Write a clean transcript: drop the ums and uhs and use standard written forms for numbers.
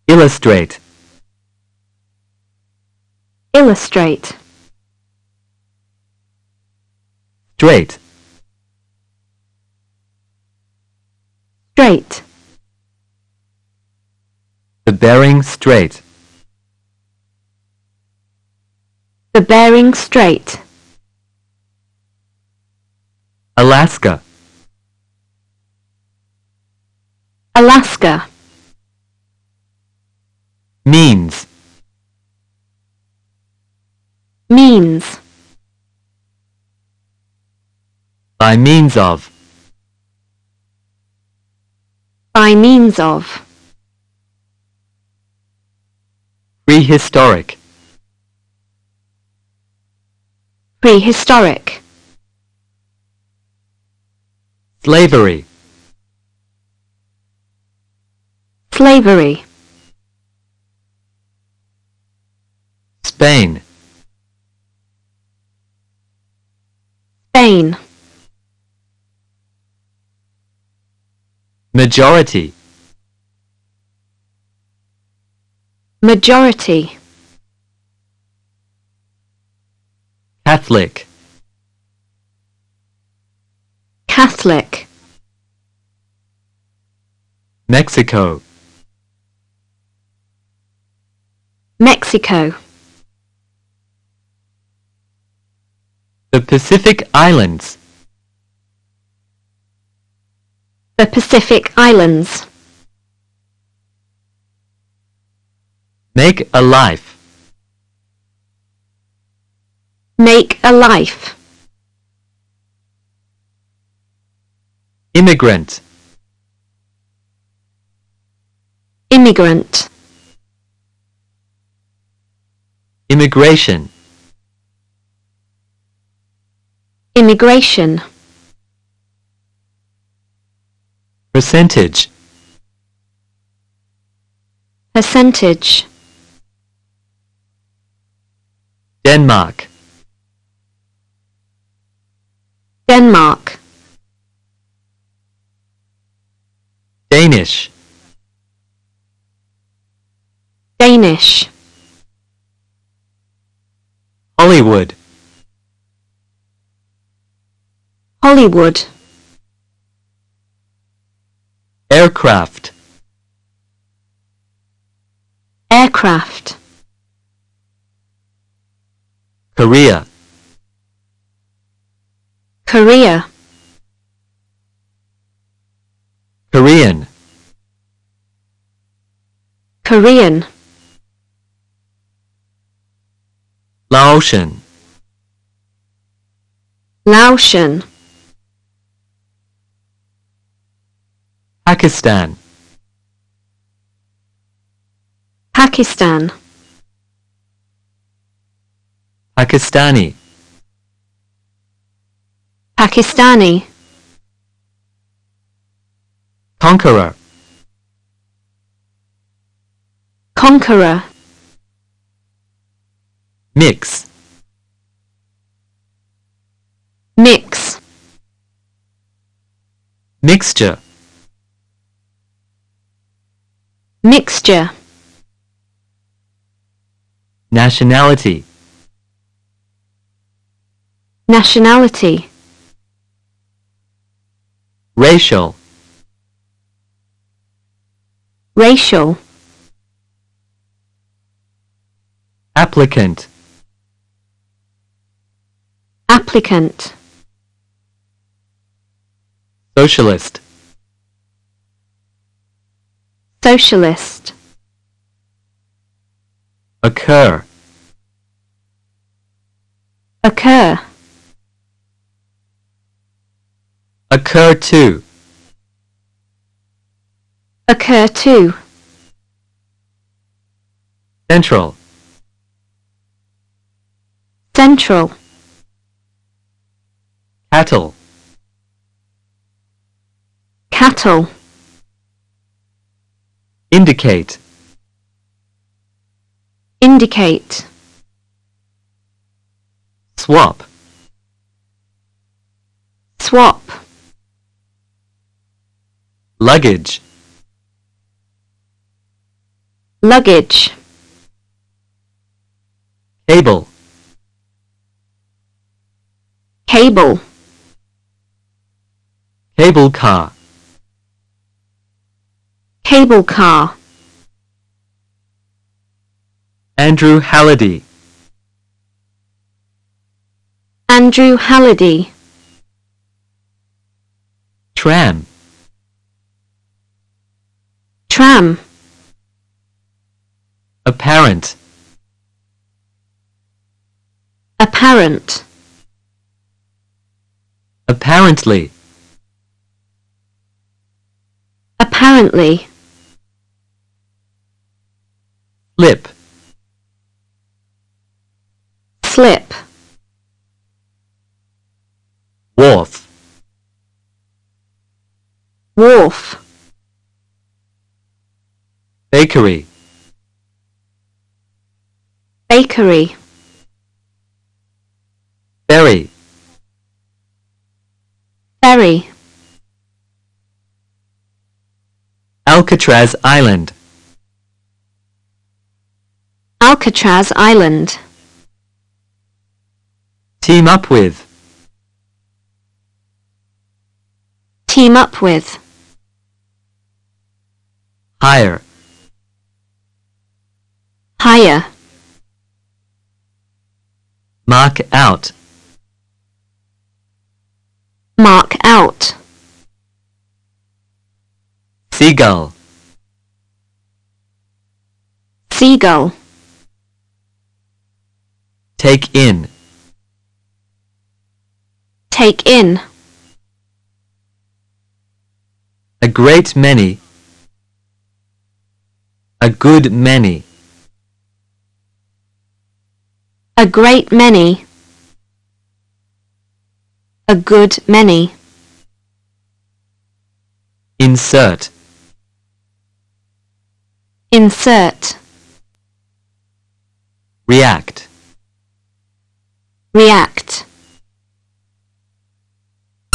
illustrate, illustrate, straight, straight, the Bering Strait, the Bering Strait, Alaska, Alaska, means, means, by means of, by means of, prehistoric, prehistoric, slavery, slavery, Spain, Spain, majority, majority, Catholic, Catholic, Mexico, Mexico, the Pacific Islands, the Pacific Islands, make a life, make a life, immigrant, immigrant, immigration, immigration, percentage, percentage, Denmark, Denmark, Danish, Danish, Hollywood, Hollywood, aircraft, aircraft, Korea, Korea, Korean, Korean, Laotian, Laotian, Pakistan, Pakistan, Pakistani, Pakistani, conqueror, conqueror, mix, mix, mixture, mixture, nationality, nationality, racial, racial, applicant, applicant, socialist, socialist, occur, occur, occur to, occur to, central, central, cattle, cattle, indicate, indicate, swap, swap, luggage, luggage, cable, cable, cable car, cable car, Andrew Halliday, Andrew Halliday, tram, tram, apparent, apparent, apparently, apparently, slip, slip, wharf, wharf, bakery, bakery, ferry, ferry, Alcatraz Island, Alcatraz Island, team up with, team up with, hire, hire, mark out, mark out, seagull, seagull, take in, take in, a great many, a good many, a great many, a good many, insert, insert, react, react,